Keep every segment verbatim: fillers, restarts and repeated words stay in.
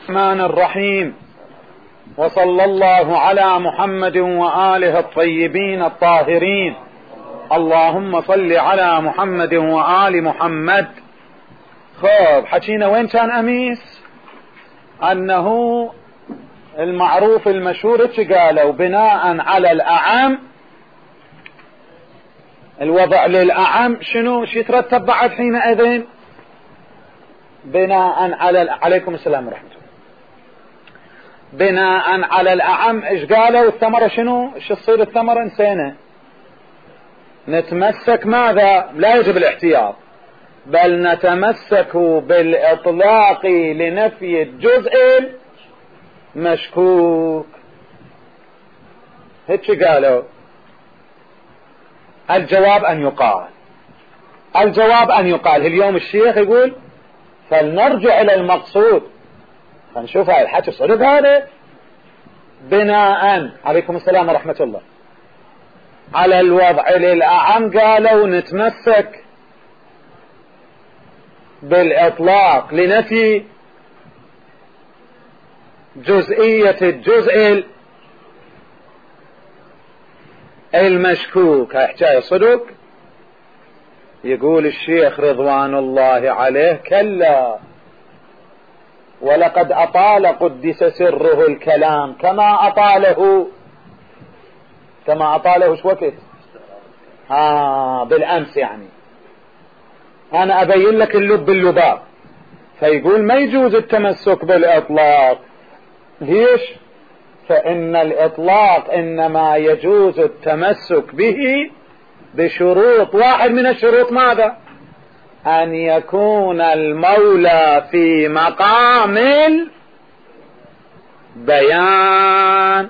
الرحمن الرحيم، وصلى الله على محمد وآله الطيبين الطاهرين. اللهم صل على محمد وآل محمد. خب حكينا وين كان أميس؟ أنه المعروف المشهور قالوا بناء على الأعم، الوضع للأعم شنو شي يترتب بعد حينئذ؟ بناء على عليكم السلام ورحمة الله. بناء على الأعم ايش قالوا؟ الثمرة شنو؟ ايش تصير الثمرة؟ نسينا. نتمسك ماذا؟ لا يجب الاحتياط، بل نتمسك بالإطلاق لنفي الجزء المشكوك. هيك قالوا. الجواب أن يقال الجواب أن يقال اليوم الشيخ يقول فلنرجع إلى المقصود، فنشوف هاي الحكي صدق هذا. بناء عليكم السلام ورحمة الله على الوضع للأعم قالوا نتمسك بالإطلاق لنفي جزئية الجزء المشكوك. هاي حكاية صدق. يقول الشيخ رضوان الله عليه كلا، ولقد أطال قدس سره الكلام كما أطاله كما أطاله شو وقت؟ آه بالأمس. يعني أنا أبين لك اللب باللباب. فيقول ما يجوز التمسك بالإطلاق. ليش؟ فإن الإطلاق إنما يجوز التمسك به بشروط. واحد من الشروط ماذا؟ أن يكون المولى في مقام البيان.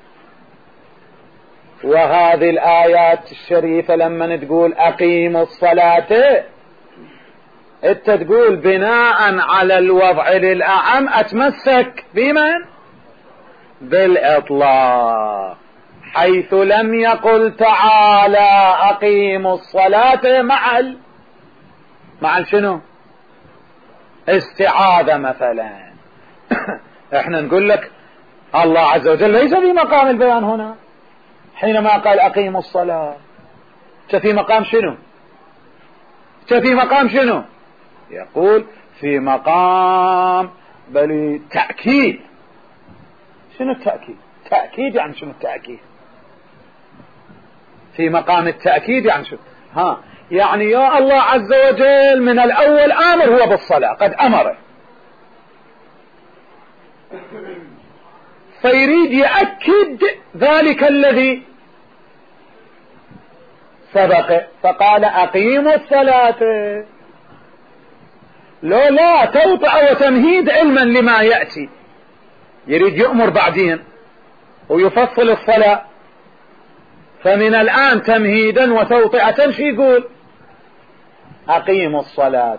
وهذه الآيات الشريفة لما تقول أقيموا الصلاة، انت تقول بناء على الوضع للأعم أتمسك بمن؟ بالإطلاق، حيث لم يقل تعالى أقيموا الصلاة مع ال... مع شنو؟ استعاذة مثلا. احنا نقول لك الله عز وجل ليس في مقام البيان هنا حينما قال أقيموا الصلاة. في مقام شنو؟ في مقام شنو؟ يقول في مقام بل تأكيد. شنو التأكيد؟ تأكيد يعني شنو التأكيد؟ في مقام التأكيد يعني شنو؟ ها يعني يا الله عز وجل من الأول آمر هو بالصلاة، قد أمره، فيريد يأكد ذلك الذي سبق فقال أقيموا الصلاة. لو لا توطئ وتمهيد علما لما يأتي، يريد يؤمر بعدين ويفصل الصلاة، فمن الآن تمهيدا وتوطئة شي يقول أقيموا الصلاة.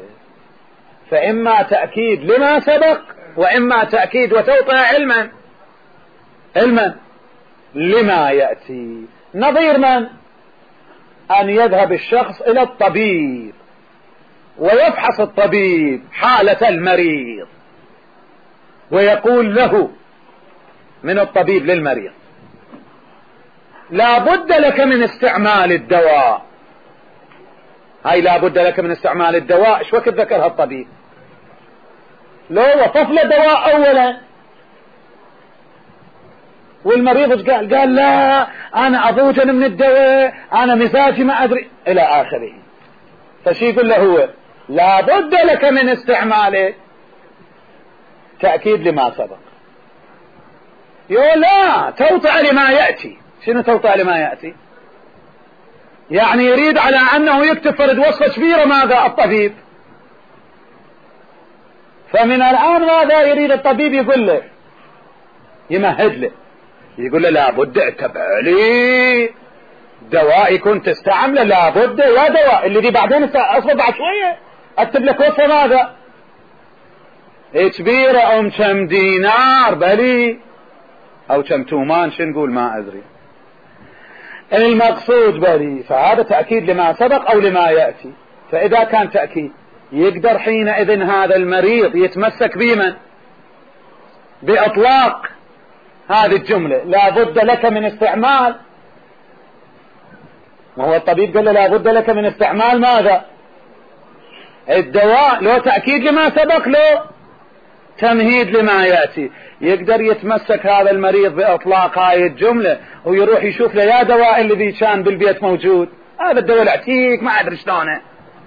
فإما تأكيد لما سبق، وإما تأكيد وتوطئة علما علما لما يأتي. نظير من؟ أن يذهب الشخص إلى الطبيب ويفحص الطبيب حالة المريض ويقول له من الطبيب للمريض لا بد لك من استعمال الدواء. هاي لا بد لك من استعمال الدواء ايش وقت ذكرها الطبيب؟ لو وصف له دواء اولا والمريض ايش قال؟ قال لا انا اضوجن من الدواء، انا مزاجي ما ادري الى اخره. فشي يقول له هو لا بد لك من استعماله تأكيد لما سبق. يقول لا توطئ لما يأتي. شنو توطئ لما يأتي؟ يعني يريد على أنه يكتب فرد وصفة كبيرة ماذا الطبيب. فمن الآن ماذا يريد الطبيب؟ يقول له يمهد له، يقول له لا بد اتبع لي دواء يكون تستعمله، لا بد يا دواء اللي دي بعدين اصبر بعد شوية اكتب لك وصفة ماذا كبيرة او كم دينار بلي او كم تومان شو نقول ما ادري المقصود بلي. فهذا تأكيد لما سبق او لما يأتي. فاذا كان تأكيد يقدر حينئذ هذا المريض يتمسك بمن؟ بإطلاق هذه الجملة لا بد لك من استعمال، وهو الطبيب قال له لا بد لك من استعمال ماذا؟ الدواء. لو تأكيد لما سبق، لو تمهيد لما يأتي. يقدر يتمسك هذا المريض بإطلاق هاي الجملة ويروح يشوف له يا دواء اللي كان بالبيت موجود، هذا الدواء العتيق ما أدري شلونه.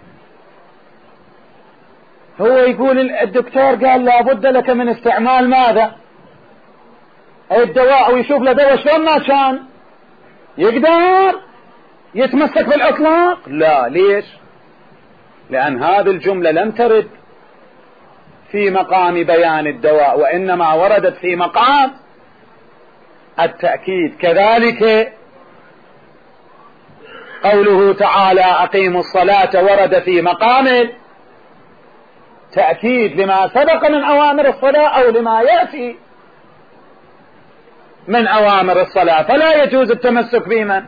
هو يقول الدكتور قال لا بد لك من استعمال ماذا؟ الدواء، ويشوف له دواء شلون ما كان. يقدر يتمسك بالإطلاق؟ لا. ليش؟ لأن هذه الجملة لم ترد في مقام بيان الدواء، وإنما وردت في مقام التأكيد. كذلك قوله تعالى أقيموا الصلاة ورد في مقام تأكيد لما سبق من أوامر الصلاة أو لما يأتي من أوامر الصلاة، فلا يجوز التمسك بمن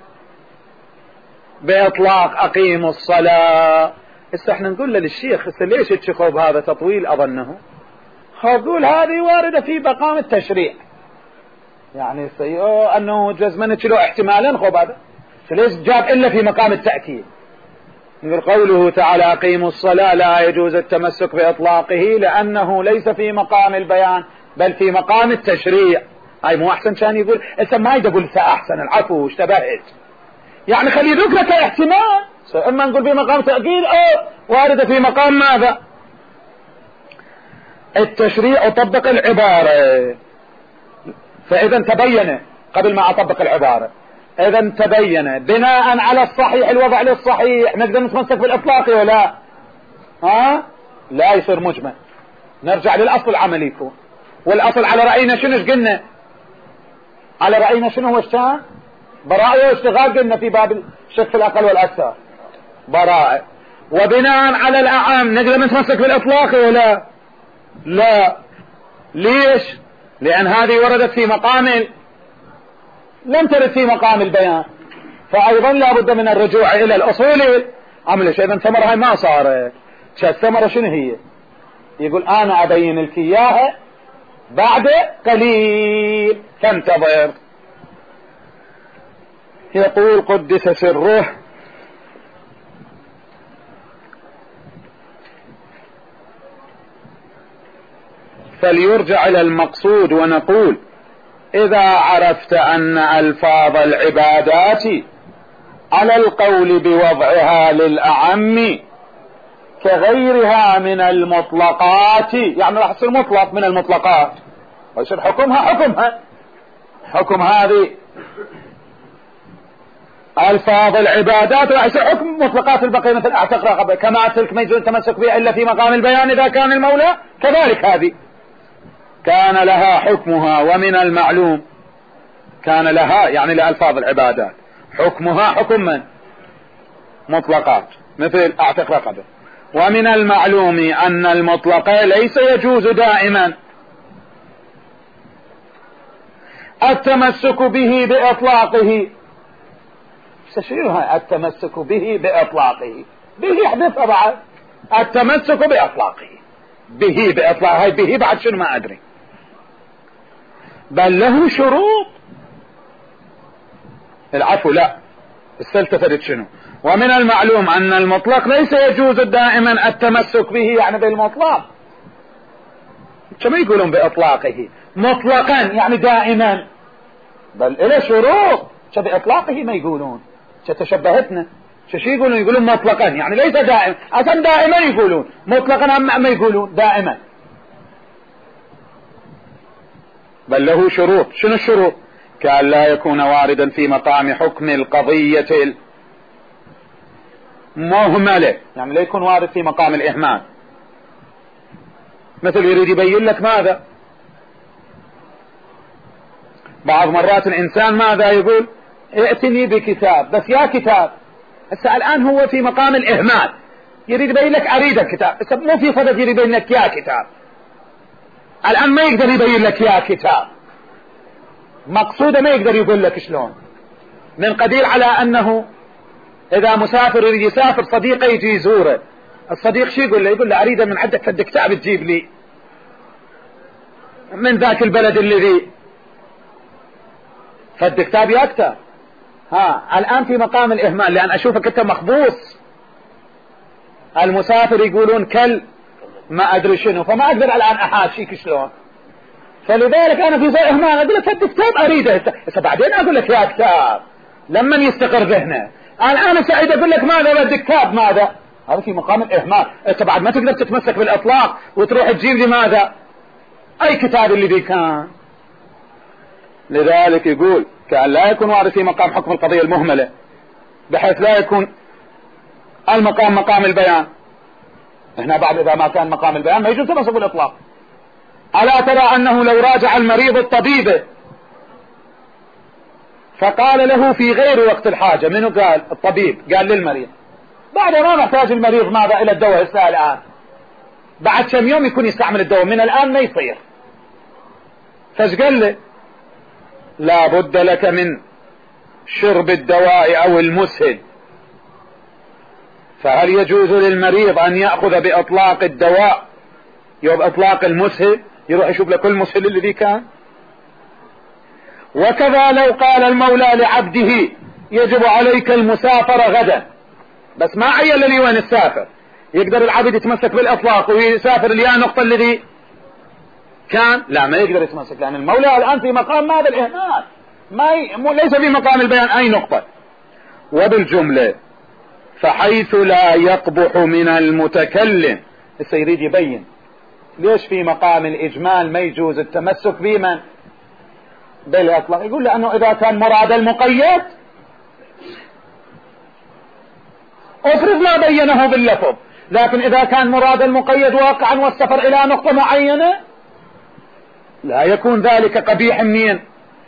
بإطلاق أقيموا الصلاة. هسه احنا نقول للشيخ هسه ليش تشخوا بهذا تطويل أظنه؟ أقول هذه واردة في مقام التشريع، يعني سيئو أنه جزمنا تشلو احتمالا خب هذا ليش جاب إلا في مقام التأكيد. نقول قوله تعالى أقيموا الصلاة لا يجوز التمسك بإطلاقه لأنه ليس في مقام البيان بل في مقام التشريع. هاي مو أحسن كان يقول إذا ما يقول سأحسن العفو اشتبهت، يعني خلي ذكرك احتمال. إما نقول في مقام تأكيد أو واردة في مقام ماذا؟ التشريع. أطبق العبارة، فإذا تبين قبل ما أطبق العبارة، إذا تبين بناء على الصحيح الوضع للصحيح نقدر نتمسك بالإطلاق ولا ها؟ لا يصير مجمل. نرجع للأصل العملي يكون، والأصل على رأينا شنو قلنا؟ على رأينا شنو هو الشان؟ براءة واشتغال قلنا في باب الشك في الأقل والأكثر براءة. وبناء على الأعام نقدر نتمسك بالإطلاق ولا لا؟ ليش؟ لأن هذه وردت في مقام لم ترد في مقام البيان، فأيضا لا بد من الرجوع إلى الأصول. عمل شيء. إذا ثمرة هاي ما صارت. الثمرة شنو هي؟ يقول أنا أبين لك إياها بعد قليل فانتظر. يقول قدس سره فليرجع إلى المقصود ونقول إذا عرفت أن ألفاظ العبادات على القول بوضعها للأعم كغيرها من المطلقات، يعني راح يصير مطلق من المطلقات ويصير حكمها حكمها حكم هذه ألفاظ العبادات راح يصير حكم مطلقات البقية، مثل اعتق رقبة كما تلك ما يجوز التمسك بها إلا في مقام البيان إذا كان المولى كذلك هذه كان لها حكمها. ومن المعلوم كان لها يعني لألفاظ العبادات حكمها حكم من مطلقات مثل اعتق رقبة. ومن المعلوم أن المطلق ليس يجوز دائما التمسك به بإطلاقه. شنو التمسك به بإطلاقه؟ به يحدث بعد التمسك بإطلاقه به بإطلاق هاي به بعد شنو ما أدري، بل له شروط. العفو لا استلتفت شنو. ومن المعلوم أن المطلق ليس يجوز دائما التمسك به يعني بالمطلق، كما يقولون بإطلاقه مطلقا يعني دائما، بل له شروط. بإطلاقه ما يقولون تشبهتنا شو يقولون؟ يقولون مطلقا يعني ليس دائما، أصلا دائما يقولون مطلقا هم ما يقولون دائما، بل له شروط. شنو الشروط؟ كأن لا يكون واردا في مقام حكم القضية المهملة، يعني لا يكون وارد في مقام الإهمال. مثل يريد يبين لك ماذا؟ بعض مرات الإنسان ماذا يقول؟ ائتني بكتاب، بس يا كتاب. هسه الآن هو في مقام الإهمال، يريد يبين لك أريد الكتاب، هسه مو في صدد يريد يبين لك يا كتاب. الآن ما يقدر يبين لك يا كتاب، مقصوده ما يقدر يقول لك شلون. من قدير على أنه إذا مسافر يريد يسافر صديقه يجي يزوره، الصديق شو يقول له؟ يقول له أريد من عندك فد كتاب تجيب لي. من ذاك البلد الذي، فالدكتاب يكتب. ها الآن في مقام الإهمال، لأن أشوفك أنت مخبوص. المسافر يقولون كل ما أدري شنو، فما أقدر الآن أحاشيك شلون. فلذلك أنا في زي إهمال أقول لك الدكتاب أريده، بعدين أقول لك يا كتاب لما يستقر ذهنه. الآن سعيد أقول لك ماذا الدكتاب ماذا، هذا في مقام الإهمال. أنت بعد ما تقدر تتمسك بالإطلاق وتروح تجيب لي ماذا أي كتاب اللي ذي كان. لذلك يقول كأن لا يكون وارد في مقام حكم القضية المهملة، بحيث لا يكون المقام مقام البيان. هنا بعد إذا ما كان مقام البيان ما يجوز تمسك بالإطلاق. ألا ترى أنه لو راجع المريض الطبيب فقال له في غير وقت الحاجة، منه قال؟ الطبيب قال للمريض، بعد ما محتاج المريض ماذا إلى الدواء هسه الآن، بعد كم يوم يكون يستعمل الدواء، من الآن ما يصير. فايش قال له؟ لا بد لك من شرب الدواء أو المسهل. فهل يجوز للمريض أن يأخذ بإطلاق الدواء يوم إطلاق المسهل، يروح يشوف له كل مسهل الذي كان؟ وكذا لو قال المولى لعبده يجب عليك المسافر غدا، بس ما عين لي وين السافر، يقدر العبد يتمسك بالإطلاق ويسافر لي نقطة الذي كان؟ لا ما يقدر يتمسك، لأن المولى الآن في مقام ماذا الإهمال، ما ي... ليس في مقام البيان أي نقطة. وبالجملة فحيث لا يقبح من المتكلم، السيريد يبين ليش في مقام الإجمال ما يجوز التمسك بمن بالإطلاق. يقول لأنه إذا كان مراد المقيد افرض ما بينه باللفظ، لكن إذا كان مراد المقيد واقعا والسفر إلى نقطة معينة لا يكون ذلك قبيح منين؟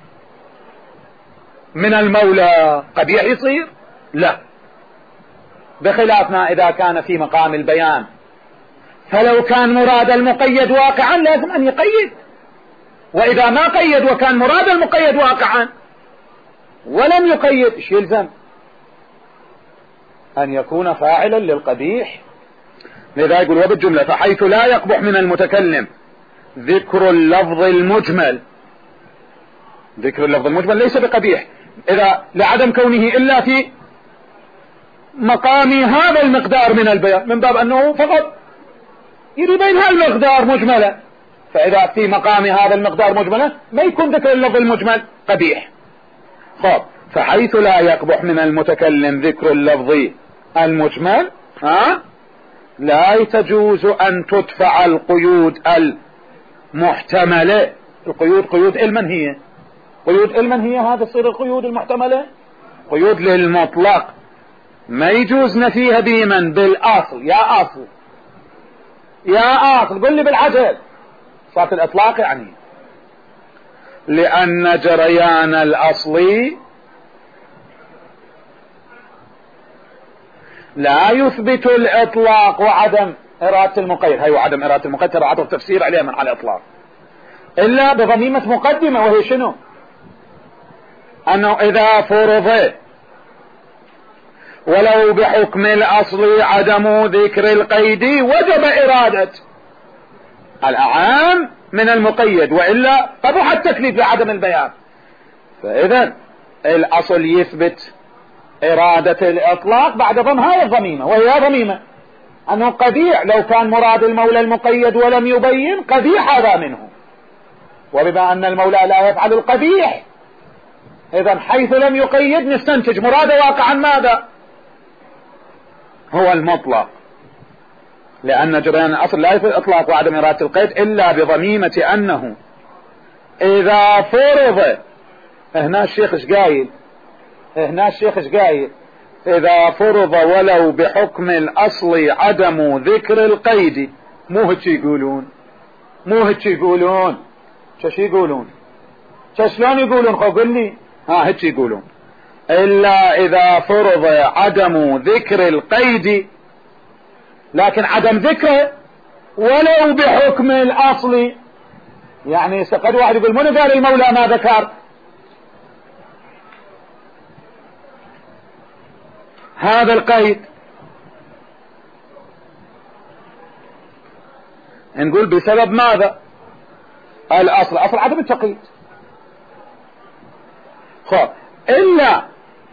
من المولى قبيح يصير؟ لا، بخلاف ما إذا كان في مقام البيان. فلو كان مراد المقيد واقعا لازم أن يقيد، وإذا ما قيد وكان مراد المقيد واقعا ولم يقيد ايش يلزم؟ أن يكون فاعلا للقبيح. لذا يقول وبالجملة فحيث لا يقبح من المتكلم ذكر اللفظ المجمل، ذكر اللفظ المجمل ليس بقبيح إذا لعدم كونه إلا في مقام هذا المقدار من البيان، من باب أنه فقط يريد هالمقدار مجملة، فإذا في مقام هذا المقدار مجملة ما يكون ذكر اللفظ المجمل قبيح. خب فحيث لا يقبح من المتكلم ذكر اللفظ المجمل ها لا تجوز أن تدفع القيود المحتملة. القيود قيود المن هي؟ قيود المن هي هذا تصير القيود المحتملة؟ قيود للمطلق ما يجوز نفيها بمن؟ بالأصل. يا أصل يا أصل قل لي بالعجل صارت الإطلاق يعني، لأن جريان الأصل لا يثبت الإطلاق وعدم إرادة المقيد. هاي وعدم إرادة المقيد ترى عطف تفسير عليه من على الإطلاق إلا بضميمة مقدمة، وهي شنو؟ أنه إذا فرض ولو بحكم الأصل عدم ذكر القيد وجب إرادة الأعام من المقيد، وإلا قبح التكليف لعدم البيان. فإذا الأصل يثبت إرادة الإطلاق بعد ضم هاي الضميمة، وهي ضميمة أنه قبيح لو كان مراد المولى المقيد ولم يبين قبيح هذا منه، وبما أن المولى لا يفعل القبيح إذا حيث لم يقيد نستنتج مراد واقعا ماذا؟ هو المطلق، لأن جريان الأصل لا يثبت إطلاق وعدم إرادة القيد إلا بضميمة أنه إذا فرض. هنا الشيخ ايش قايل؟ هنا الشيخ ايش قايل؟ إذا فرض ولو بحكم الأصل عدم ذكر القيد. مو هيك يقولون، مو هيك يقولون، شو يقولون؟ شلون يقولون؟ خو قل لي. ها هيك يقولون إلا إذا فرض عدم ذكر القيد، لكن عدم ذكره ولو بحكم الأصل. يعني قد واحد يقول من قال المولى ما ذكر هذا القيد؟ نقول بسبب ماذا؟ الأصل أصل عدم التقييد. خب إلا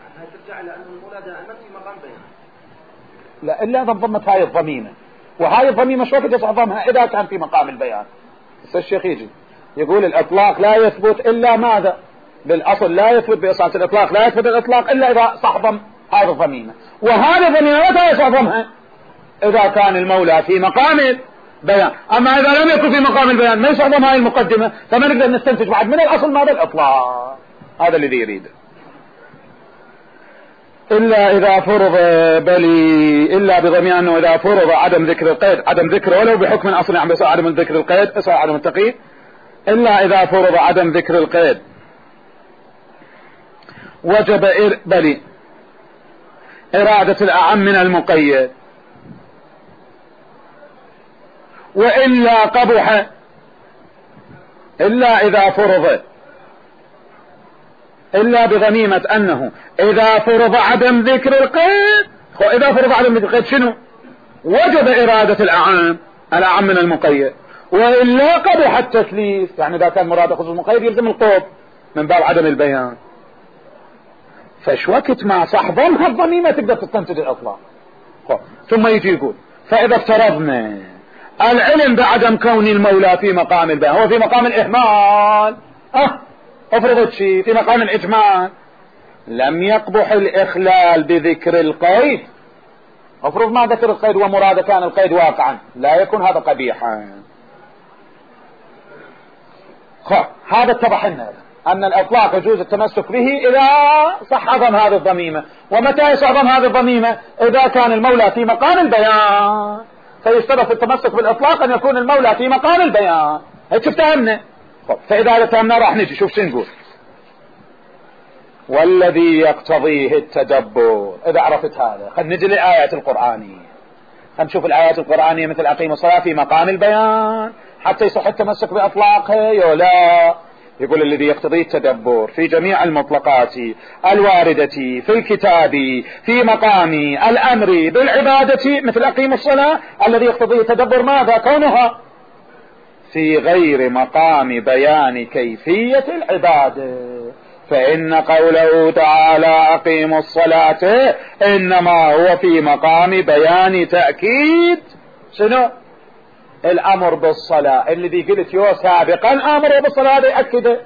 لا إلا إذا انضمت هاي الضميمة، وهاي الضميمة شو وقت يصعدمها إذا كان في مقام البيان. بس الشيخ يجي يقول الإطلاق لا يثبت إلا ماذا؟ بالأصل لا يثبت بإصالة الإطلاق، لا يثبت الإطلاق إلا إذا صحضم هذه الضميمة، وهذه الضميمة متى يصعدمها؟ إذا كان المولى في مقام البيان. أما إذا لم يكن في مقام البيان ما يصعدم هاي المقدمة، فما نقدر نستنتج بعد من الأصل ماذا؟ الإطلاق. هذا الذي يريده. إلا إذا فرض بلي إلا بضمير أنه إذا فرض عدم ذكر القيد، عدم ذكر ولو بحكم أصل عم بيصير عدم ذكر القيد يصير عدم التقييد. إلا إذا فرض عدم ذكر القيد وجب إر بلي إرادة الأعم من المقيد، وإلا قبح. إلا إذا فرض إلا بضميمة أنه إذا فرض عدم ذكر القيد، إذا فرض عدم ذكر القيد شنو؟ وجب إرادة الأعم الأعم من المقيد، وإلا قبح التكليف. يعني إذا كان مراد خصوص المقيد يلزم القوب من باب عدم البيان. فش وقت ما صح ضمها الضميمة تقدر تستنتج الإطلاق. ثم يجي يقول فإذا افترضنا العلم بعدم كون المولى في مقام البيان، هو في مقام الإهمال، أه افرضت شيء في مقام الإجمال، لم يقبح الإخلال بذكر القيد. افرض ما ذكر القيد ومراد كان القيد واقعا، لا يكون هذا قبيحا. هذا اتضح لنا أن الإطلاق يجوز التمسك به إذا صح ضم هذه الضميمة. ومتى يصح ضم هذه الضميمة؟ إذا كان المولى في مقام البيان، فيشترط التمسك بالإطلاق أن يكون المولى في مقام البيان. هيك افتهمنا. فإذا فهمنا راح نجي شوف شو نقول. والذي يقتضيه التدبر. إذا عرفت هذا خلينا نجي للآيات القرآنية، خلينا نشوف الآيات القرآنية مثل أقيم الصلاة في مقام البيان حتى يصح التمسك بأطلاقها يا لا. يقول الذي يقتضيه التدبر في جميع المطلقات الواردة في الكتاب في مقام الأمر بالعبادة مثل أقيم الصلاة، الذي يقتضيه التدبر ماذا؟ كونها في غير مقام بيان كيفية العبادة. فإن قوله تعالى أقيموا الصلاة إنما هو في مقام بيان تأكيد شنو؟ الأمر بالصلاة. الذي قلت يو سابقا أمر بالصلاة يأكده،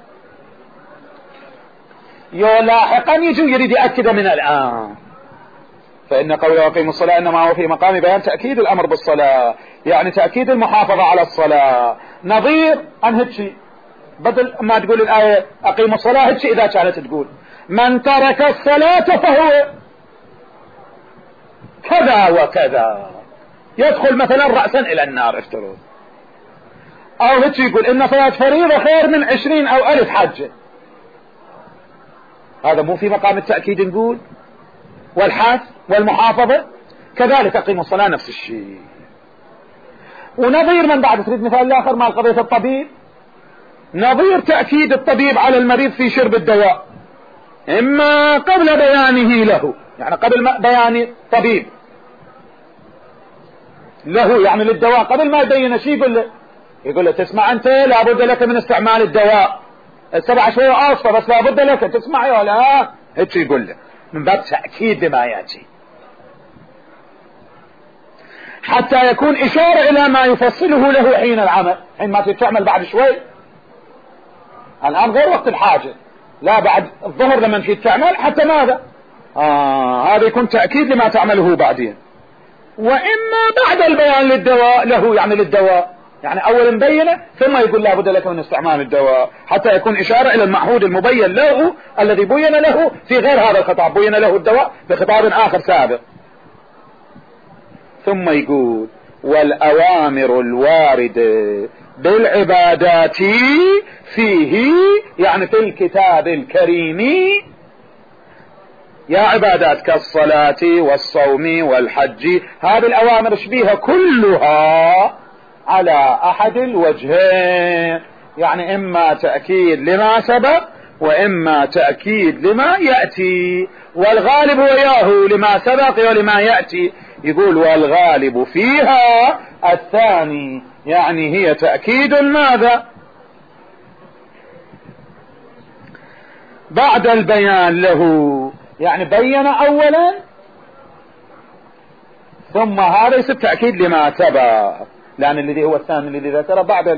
يو لاحقا يجي يريد يأكده من الآن. فإن قوله أقيموا الصلاة إنما هو في مقام بيان تأكيد الأمر بالصلاة، يعني تأكيد المحافظة على الصلاة. نظير أن هتشي بدل ما تقول الآية أقيموا الصلاة هتشي إذا كانت تقول من ترك الصلاة فهو كذا وكذا، يدخل مثلا رأسا إلى النار افترض. أو هتشي يقول إن صلاة فريضة خير من عشرين أو ألف حجة. هذا مو في مقام التأكيد نقول والحث والمحافظة. كذلك أقيموا الصلاة نفس الشيء. ونظير من بعد تريد مثال الآخر مع قضية الطبيب، نظير تأكيد الطبيب على المريض في شرب الدواء إما قبل بيانه له، يعني قبل بيان طبيب له يعني للدواء قبل ما يبين شيء يقول له يقول له تسمع أنت لابد لك من استعمال الدواء السبع شوية أصفى بس لابد لك تسمع يا لا هيك يقول له من باب تأكيد ما يأتي حتى يكون إشارة إلى ما يفصله له حين العمل. حين ما تتعمل بعد شوي الآن غير وقت الحاجة، لا بعد الظهر لما تجي تعمل حتى ماذا آه هذا يكون تأكيد لما تعمله بعدين. وإما بعد البيان للدواء له يعني للدواء يعني أول مبينه ثم يقول لا بد لك من استعمال الدواء حتى يكون إشارة إلى المعهود المبين له الذي بين له في غير هذا الخطاب، بين له الدواء بخطاب آخر سابق. ثم يقول والأوامر الواردة بالعبادات فيه يعني في الكتاب الكريم يا عبادات كالصلاة والصوم والحج، هذه الأوامر شبيها كلها على أحد الوجهين، يعني إما تأكيد لما سبق وإما تأكيد لما يأتي، والغالب وياه لما سبق ولما يأتي. يقول والغالب فيها الثاني يعني هي تأكيد ماذا بعد البيان له، يعني بين اولا ثم هذا يصير تأكيد لما سبق، لأن الذي هو الثاني الذي ذكره بعد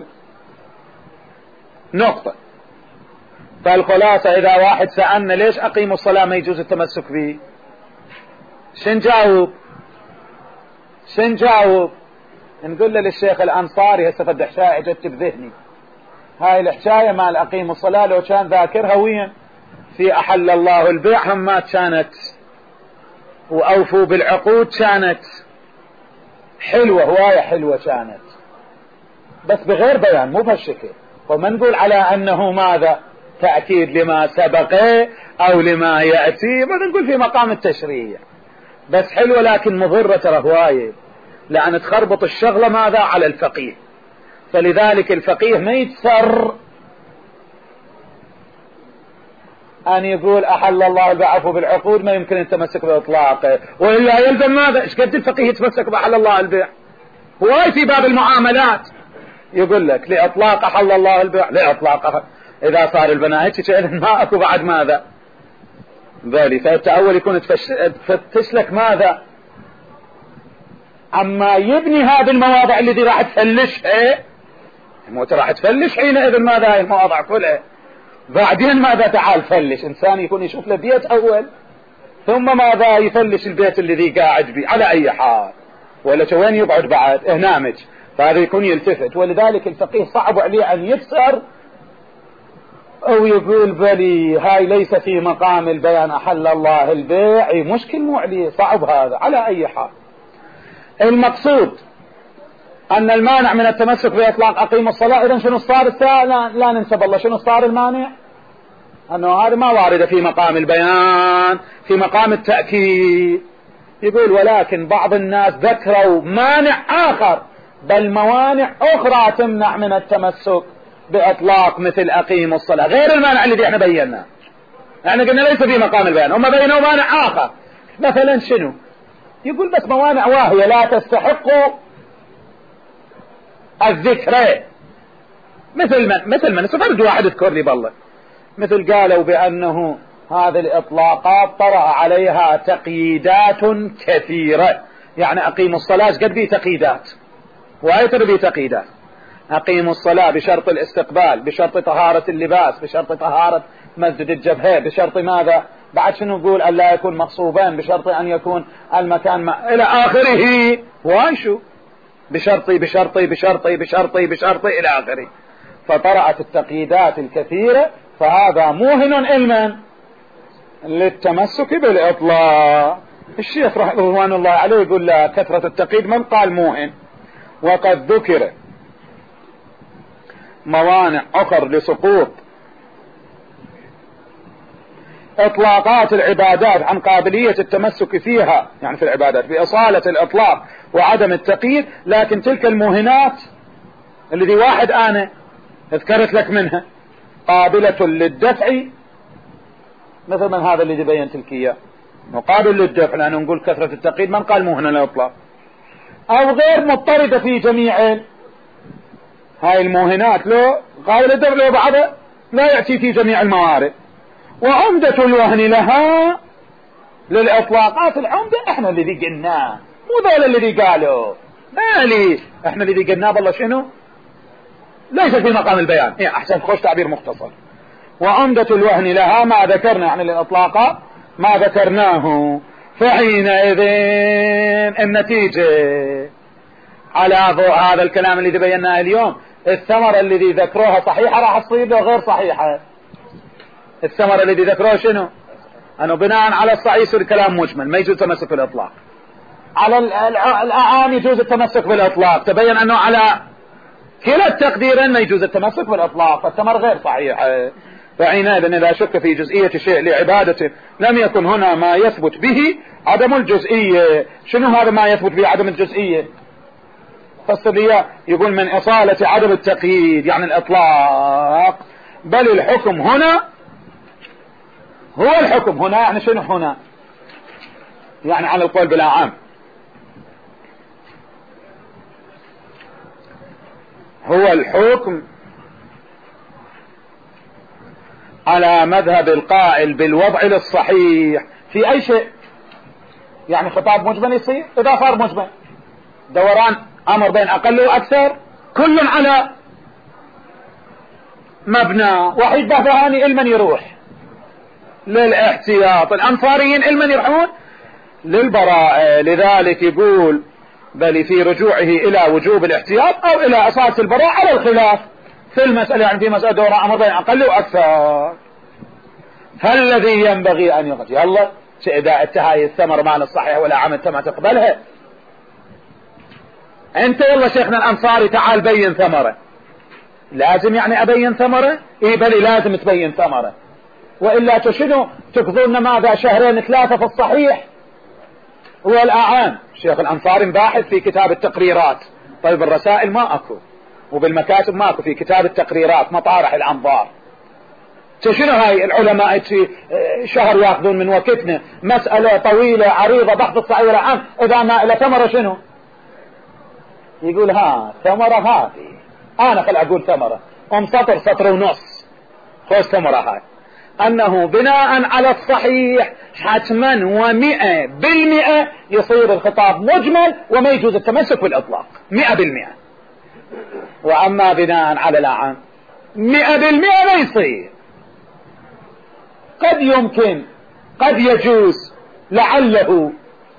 نقطة. فالخلاصة إذا واحد سألنا ليش أقيموا الصلاة ما يجوز التمسك به، شن جاوب شن جاوب نقول له للشيخ الأنصاري هسه فد حشاية جت بذهني، هاي الحشاية مال أقيموا الصلاة لو كان ذاكرها وين في أحل الله البيع هم ما كانت وأوفوا بالعقود كانت حلوة، هواية حلوة كانت، بس بغير بيان مو بهالشكل. وما نقول على أنه ماذا تأكيد لما سبق أو لما يأتي، ما نقول في مقام التشريع، بس حلوة لكن مضرة ترى هواية، لأن تخربط الشغلة ماذا على الفقيه. فلذلك الفقيه ما يتسر أن يقول أحل الله البيع بالعقود ما يمكن التمسك بإطلاقه، وإلا يلزم ماذا إيش قد الفقيه يتمسك بأحل الله البيع. هواي في باب المعاملات يقول لك لإطلاق أحل الله البيع لإطلاق، إذا صار البناء ما أكو بعد ماذا ذلك. فالتأول يكون تفتش لك ماذا أما يبني هذه المواضع التي راح تفلشها، موت راح تفلش حينئذ ماذا هاي المواضع كلها، بعدين ماذا تعال فلش إنسان يكون يشوف له بيت أول ثم ماذا يفلش البيت الذي قاعد به على أي حال، ولا وين يقعد بعد هنامج، فهذا يكون يلتفت. ولذلك الفقيه صعب عليه أن يكسر أو يقول بلي هاي ليس في مقام البيان أحل الله البيع، مشكل مو عليه صعب هذا على أي حال. المقصود أن المانع من التمسك بإطلاق أقيم الصلاة. إذن شنو صار الساعة؟ لا, لا ننسب الله شنو صار المانع، أنه هذا ما وارد في مقام البيان في مقام التأكيد. يقول ولكن بعض الناس ذكروا مانع آخر، بل موانع أخرى تمنع من التمسك بإطلاق مثل أقيم الصلاة غير المانع الذي احنا بيناه. احنا قلنا ليس في مقام البيان، هم بينوا مانع آخر. مثلا شنو؟ يقول بس موانع واهية لا تستحق الذكر، مثل من مثل من سفرد واحد اذكر لي بالله، مثل قالوا بأنه هذه الإطلاقات طرأ عليها تقييدات كثيرة، يعني أقيم الصلاة قد بي تقييدات وآيتر بي تقييدات. أقيم الصلاة بشرط الاستقبال، بشرط طهارة اللباس، بشرط طهارة مسجد الجبهة، بشرط ماذا بعد شنو نقول أن لا يكون مغصوبان، بشرط أن يكون المكان ما إلى آخره، وايشو بشرطي بشرطي بشرطي بشرطي بشرطي إلى آخره. فطرأت التقييدات الكثيرة، فهذا موهن علما للتمسك بالإطلاق. الشيخ رحمه الله عليه يقول لا، كثرة التقييد من قال موهن، وقد ذكر موانع أخر لسقوط إطلاقات العبادات عن قابلية التمسك فيها، يعني في العبادات بإصالة الإطلاق وعدم التقييد. لكن تلك الموهنات الذي واحد أنا ذكرت لك منها قابلة للدفع، مثل من هذا الذي بينت لك إياه مقابل للدفع، لأنه نقول كثرة التقييد من قال موهنة للإطلاق، أو غير مضطردة في جميع هاي الموهنات، لو قابل للدفع لو بعضها لا يأتي في جميع الموارد. وعمدة الوهن لها للإطلاقات، العمدة احنا الذي قلناه مو ذول الذي قالوا، مالي احنا الذي قلناه بالله شنو ليس في مقام البيان. ايه احسن خوش تعبير مختصر. وعمدة الوهن لها ما ذكرنا يعني للإطلاقات ما ذكرناه، فحينئذ النتيجة على ضوء هذا الكلام الذي بيناه اليوم، الثمرة الذي ذكروها صحيحة راح تصير له غير صحيحة. الثمرة الذي ذكروها شنو؟ أنه بناء على الصحيح يصير كلام مجمل ما يجوز التمسك بالإطلاق، على الأعام يجوز التمسك بالإطلاق، تبين أنه على كلا التقديرين ما يجوز التمسك بالإطلاق، فالثمر غير صحيح. فعنائذ إذا شك في جزئية شيء لعبادته لم يكن هنا ما يثبت به عدم الجزئية. شنو هذا ما يثبت به عدم الجزئية؟ فالصدية يقول من إصالة عدم التقييد يعني الإطلاق، بل الحكم هنا هو الحكم هنا، يعني شنو هنا؟ يعني على القول بلا عام، هو الحكم على مذهب القائل بالوضع للصحيح في أي شيء. يعني خطاب مجمل يصير إذا صار مجمل دوران أمر بين أقل وأكثر كل على مبنى وحيد بهاني المن يروح للاحتياط، الأنصاريين المن يروحون للبراءة. لذلك يقول بل في رجوعه إلى وجوب الاحتياط أو إلى أساس البراءة على الخلاف في المسألة، يعني في مسألة دوران أمر بين أقل وأكثر. فالذي ينبغي أن يقضي يلا إذا انتهى الثمر مال الصحيح ولا عملت ما تقبلها أنت يلا شيخنا الأنصاري تعال بين ثمرة. لازم يعني أبين ثمرة؟ إيه بل لازم تبين ثمرة، وإلا تشنو تقضون ماذا شهرين ثلاثة في الصحيح والأعان. شيخ الأنصاري باحث في كتاب التقريرات، طيب الرسائل ما أكو وبالمكاتب ما أكو، في كتاب التقريرات مطارح الأنظار. شنو هاي العلماء شهر ياخذون من وقتنا مسألة طويلة عريضة بحث الصحيح والأعان، إذا ما إلى ثمرة شنو يقول ها ثمرة هذه أنا خل أقول ثمرة أم سطر سطر ونص خوش ثمرة هاي أنه بناء على الصحيح حتما ومئة بالمئة يصير الخطاب مجمل وما يجوز التمسك بالإطلاق مئة بالمئة. وأما بناء على الأعان مئة بالمئة لا يصير، قد يمكن قد يجوز لعله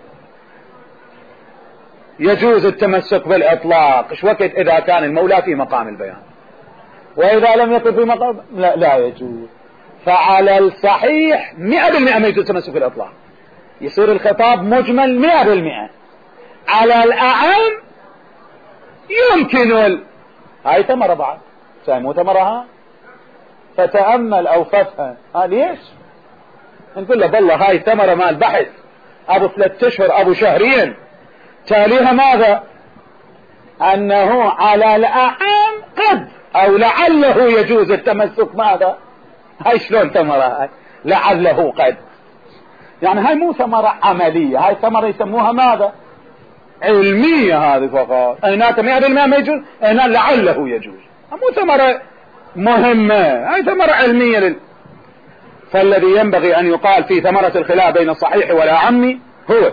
يجوز التمسك بالإطلاق ايش وقت إذا كان المولى في مقام البيان، وإذا لم يكن في مقام لا, لا يجوز. فعلى الصحيح مئة بالمئة ما يجوز التمسك بالإطلاق، يصير الخطاب مجمل مئة بالمئة. على الأعم يمكن ال... هاي ثمرة بعد سامو ثمرها فتأمل أو فافهم. ها ليش نقول له بالله هاي ثمرة مال بحث أبو ثلاثة أشهر أبو شهرين، تاليها ماذا أنه على الأعم قد أو لعله يجوز التمسك ماذا هاي شلون ثمرة هاي لعله قد، يعني هاي مو ثمرة عملية، هاي ثمرة يسموها ماذا علمية هذه فقط. هناك مئة بالمئة ما يجوز، هنا لعله يجوز، مو ثمرة مهمة، هاي ثمرة علمية لل... فالذي ينبغي أن يقال في ثمرة الخلاف بين الصحيح والأعم هو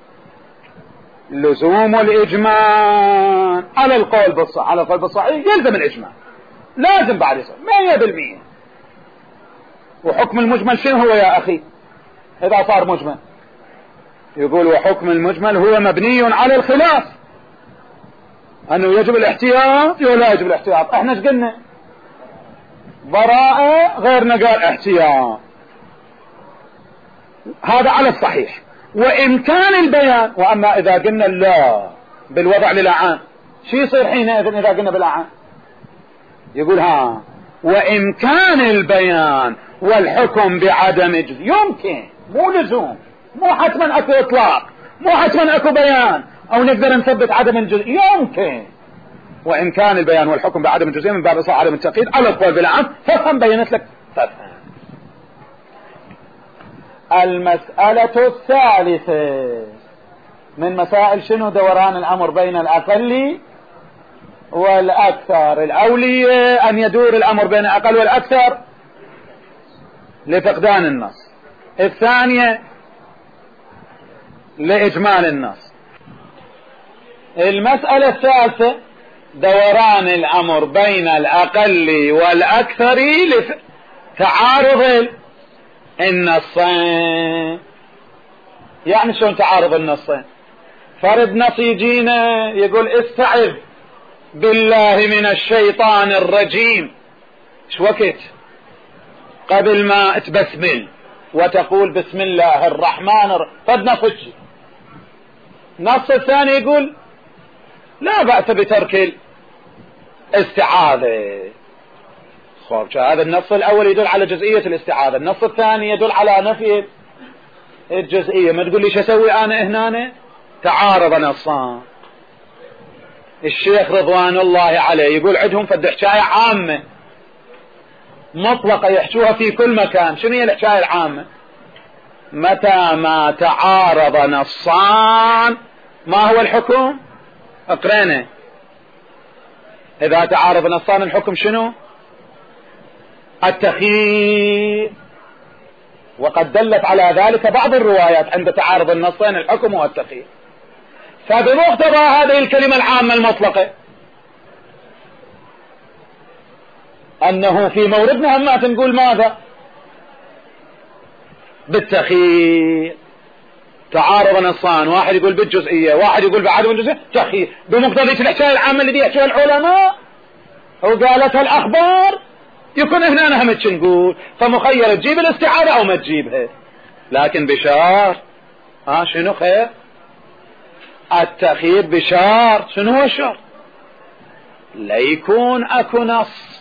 لزوم الإجماع على القول بالصحيح. على القول بالصحيح يلزم الإجماع لازم بعد يصير مية بالمية. وحكم المجمل شنو هو يا أخي إذا صار مجمل؟ يقول وحكم المجمل هو مبني على الخلاف، أنه يجب الاحتياط ولا يجب الاحتياط. احنا ايش قلنا؟ براءة غيرنا قال احتياط، هذا على الصحيح وإمكان البيان. وأما إذا قلنا لا بالوضع للأعان شو يصير حينئذ إذا قلنا بالأعان؟ يقول ها وإمكان البيان والحكم بعدم جزء يمكن، مو لزوم، مو حتما أكو إطلاق، مو حتما أكو بيان أو نقدر نثبت عدم الجزء، يمكن. وإمكان البيان والحكم بعدم الجزء من باب إصلاح عدم التقييد على القول بالعام. فافهم بينت لك فافهم. المسألة الثالثة من مسائل شنو دوران الأمر بين الأقل والأكثر. الأولية أن يدور الأمر بين الأقل والأكثر لفقدان النص، الثانية لإجمال النص. المسألة الثالثة دوران الأمر بين الأقل والأكثر لتعارض النصين. يعني شلون تعارض النصين؟ فرد نص يجينا يقول استعذ بالله من الشيطان الرجيم، ايش وقت قبل ما تبسمل وتقول بسم الله الرحمن الرحيم فد نص. النص الثاني يقول لا بأس بترك الاستعاذة. خب هذا النص الأول يدل على جزئية الاستعاذة، النص الثاني يدل على نفي الجزئية. ما تقول لي شو اسوي انا هنا؟ تعارض نصان. الشيخ رضوان الله عليه يقول عندهم فد حكاية عامة مطلقة يحشوها في كل مكان. شنو هي الحكاية العامة؟ متى ما تعارض نصان ما هو الحكم؟ اقرأنا. إذا تعارض نصان الحكم شنو؟ التخيير، وقد دلت على ذلك بعض الروايات عند تعارض النصين الحكم والتخيير. فبمقتضى هذه الكلمة العامة المطلقة أنه في موردنا أما تنقول ماذا؟ بالتخيير. تعارض نصان، واحد يقول بالجزئية واحد يقول بعدم الجزئية، تخيير بمقتضى الأحكام العامة الذي يحكيها العلماء وقالتها الأخبار، يكون هنا أنا همتش نقول فمخير تجيب الاستعارة أو ما تجيبها، لكن بشار ها شنو خير؟ التخيير بشار. شنو هو الشر؟ ليكون أكو نص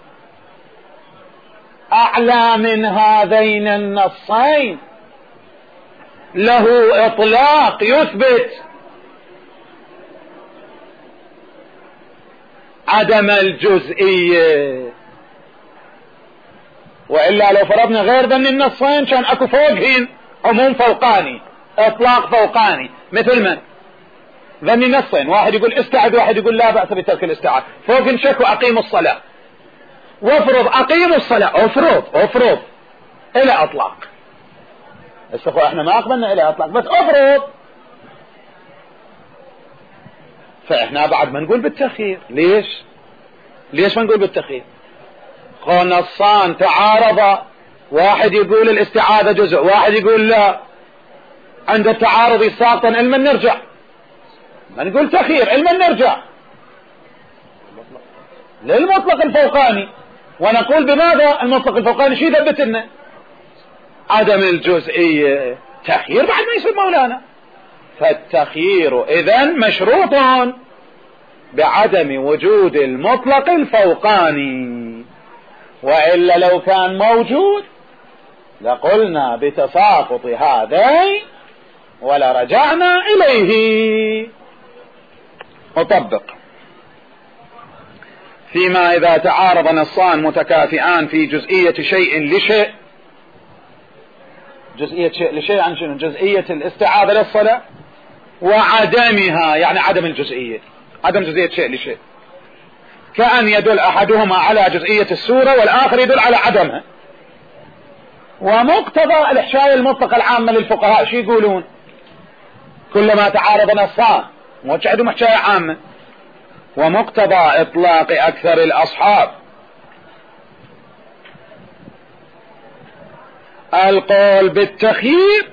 أعلى من هذين النصين له إطلاق يثبت عدم الجزئية، وإلا لو فرضنا غير ذن النصين كان أكو فوقهن عموم فوقاني، إطلاق فوقاني، مثل من ذن النصين واحد يقول استعد واحد يقول لا بأس بترك الاستعاد، فوقهن شكو أقيموا الصلاة، وافرض أقيموا الصلاة، افرض افرض إلى أطلاق. استخوة احنا ما أقبلنا إلى أطلاق، بس افرض، فاحنا بعد ما نقول بالتخيير. ليش ليش ما نقول بالتخيير؟ نصان تعارض، واحد يقول الاستعاذة جزء واحد يقول لا، عند التعارض ساقطا علما نرجع، ما نقول تخيير علما نرجع للمطلق الفوقاني، ونقول بماذا المطلق الفوقاني شي ثبت لنا؟ عدم الجزئية. تخيير بعد ما يصير مولانا. فالتخيير إذن مشروط بعدم وجود المطلق الفوقاني، وإلا لو كان موجود لقلنا بتساقط هذين ولا رجعنا إليه. أطبق فيما إذا تعارض نصان متكافئان في جزئية شيء لشيء. جزئية شيء لشيء عن شنو؟ جزئية الاستعاذة للصلاة وعدمها، يعني عدم الجزئية، عدم جزئية شيء لشيء، كأن يدل أحدهما على جزئية السورة والآخر يدل على عدمها. ومقتضى الإحشاء المطلق العامة للفقهاء شو يقولون؟ كلما تعارض نصان وجعلوا محشاية عامة. ومقتضى إطلاق أكثر الأصحاب القول بالتخيير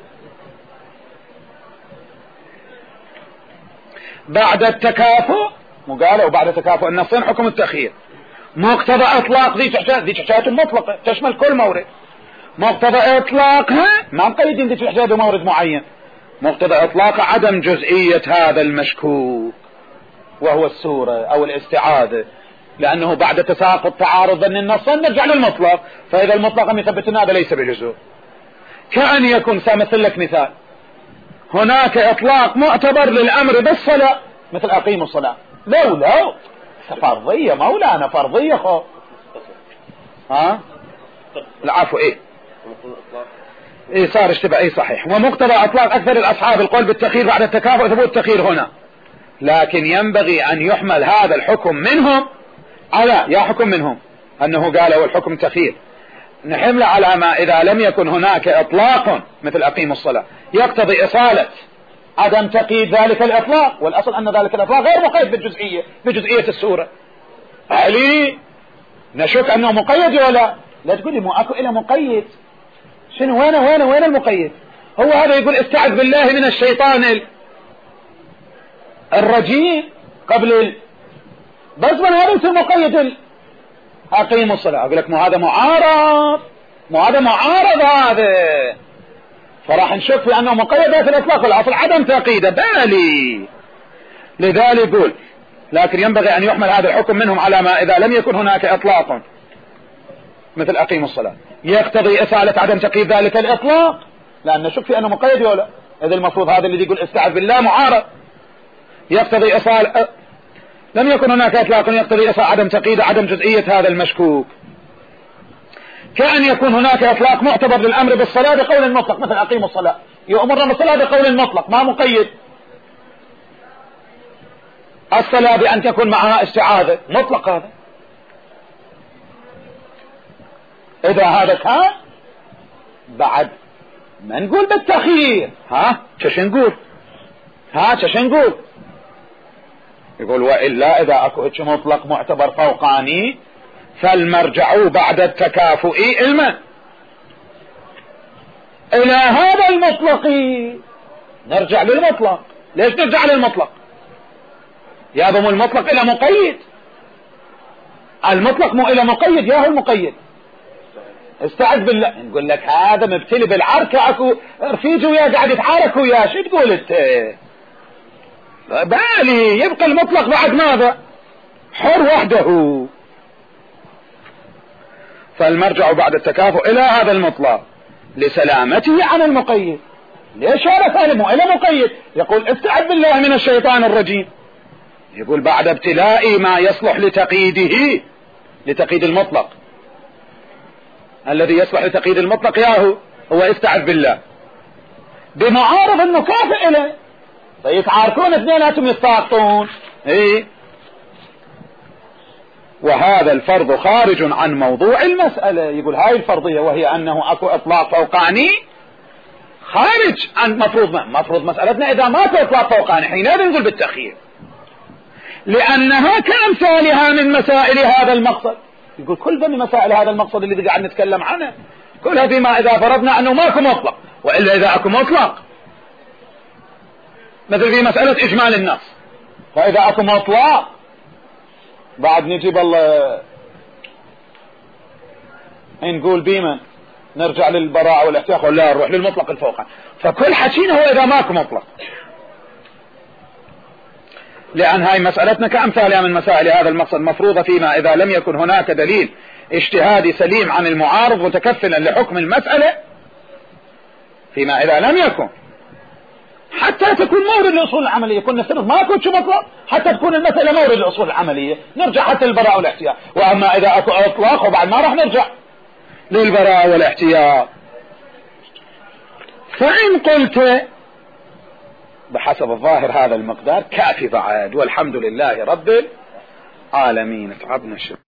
بعد التكافؤ، وقالوا بعد تكافؤ النصين حكم التخيير. مقتضى إطلاق ذي تحشاية، ذي تحشاية مطلقة تشمل كل مورد. مقتضى إطلاقها ما مقيدين ذي تحشاية بمورد معين. مقتضى إطلاق عدم جزئية هذا المشكوك وهو السورة أو الاستعاذة، لأنه بعد تساقط تعارض ذن النصين نرجع للمطلق، فإذا المطلق أن يثبتنا هذا ليس بجزء. كأن يكون سامثل لك مثال، هناك إطلاق معتبر للأمر بالصلاة مثل أقيموا الصلاة، لو لو فرضية مولانا، فرضية خو ها العفو إيه إيه صار اشتبه إيه صحيح. ومقتضى إطلاق أكثر الأصحاب القول بالتخيير بعد التكافؤ ثبوت التخيير هنا، لكن ينبغي أن يحمل هذا الحكم منهم على يا حكم منهم أنه قالوا الحكم تخيير، نحمل على ما إذا لم يكن هناك إطلاق مثل أقيموا الصلاة يقتضي إصالة عدم تقييد ذلك الإطلاق، والأصل أن ذلك الإطلاق غير مقيد بالجزئية بجزئية السورة. علي نشك أنه مقيد ولا لا؟ تقول لي مو أكو إلا مقيد، شنو وين وين وين المقيد؟ هو هذا يقول استعذ بالله من الشيطان الرجيم قبل ال... بس من هذا يصير مقيد أقيموا الصلاة. أقول لك مو هذا معارض، مو هذا معارض هذا، فراح نشوف في أنه مقيد في الإطلاق والأصل عدم تقييده بالي. لذلك يقول لكن ينبغي أن يحمل هذا الحكم منهم على ما إذا لم يكن هناك إطلاق مثل أقيموا الصلاة يقتضي إسالة عدم تقييد ذلك الإطلاق، لأن نشوف في أنه مقيد ولا. إذا المفروض هذا اللي يقول استعذ بالله معارض، يقتضي إصال لم يكن هناك إطلاق يقتضي إصال عدم تقييد عدم جزئية هذا المشكوك. كأن يكون هناك إطلاق معتبر للأمر بالصلاة بقول مطلق مثل أقيموا الصلاة، يؤمرنا بالصلاة بقول مطلق ما مقيد. الصلاة بأن تكون معها استعاذة مطلق هذا. إذا هذا كان بعد ما نقول بالتخيير. ها شش نقول؟ ها شش نقول؟ يقول وإلا إذا أكو هيك مطلق معتبر فوقاني فالمرجع بعد التكافؤ علما إلى هذا المطلق. نرجع للمطلق. ليش نرجع للمطلق؟ يضم المطلق إلى مقيد. المطلق مو إلى مقيد، يا هو المقيد. استعذ بالله. نقول لك هذا مبتلي بالعركة، اكو رفيج وياه قاعد يتعارك وياه، شو تقول انت؟ بالي يبقى المطلق بعد ماذا؟ حر وحده. فالمرجع بعد التكافؤ إلى هذا المطلق لسلامته عن المقيد. ليش هذا سالم إلى مقيد؟ يقول استعذ بالله من الشيطان الرجيم. يقول بعد ابتلاء ما يصلح لتقييده، لتقييد المطلق. الذي يصلح لتقييد المطلق ياهو هو استعذ بالله بمعارض المكافئ له، فيتعاركون اثنيناتهم يتساقطون. ايه وهذا الفرض خارج عن موضوع المسألة. يقول هاي الفرضية وهي أنه أكو إطلاق فوقاني خارج عن مفروض مفروض مسألتنا. إذا ما في إطلاق فوقاني حينئذ نقول بالتأخير، لأنها كأمثالها من مسائل هذا المقصد. يقول كل ذا من مسائل هذا المقصد اللي قاعد نتكلم عنه كلها فيما إذا فرضنا أنه ماكو مطلق، وإلا إذا أكو مطلق مثل في مسألة إجمال النص، فإذا أكو مطلق بعد نجيب الله نقول بيمن نرجع للبراءة والاحتياط ولا نروح للمطلق الفوقاني. فكل حكينا هو إذا ماكو مطلق، لأن هاي مسألتنا كأمثالها من مسائل هذا المقصد مفروضة فيما إذا لم يكن هناك دليل اجتهادي سليم عن المعارض متكفلا لحكم المسألة، فيما إذا لم يكن حتى تكون مورد الأصول العملية. كنا نفترض ما كنت مطلق حتى تكون المسألة مورد الأصول العملية، نرجع حتى للبراءة والاحتياط. وأما إذا أكو إطلاق وبعد ما راح نرجع للبراءة والاحتياط. فإن قلت بحسب الظاهر هذا المقدار كافي بعد، والحمد لله رب العالمين. تعبنا شوي.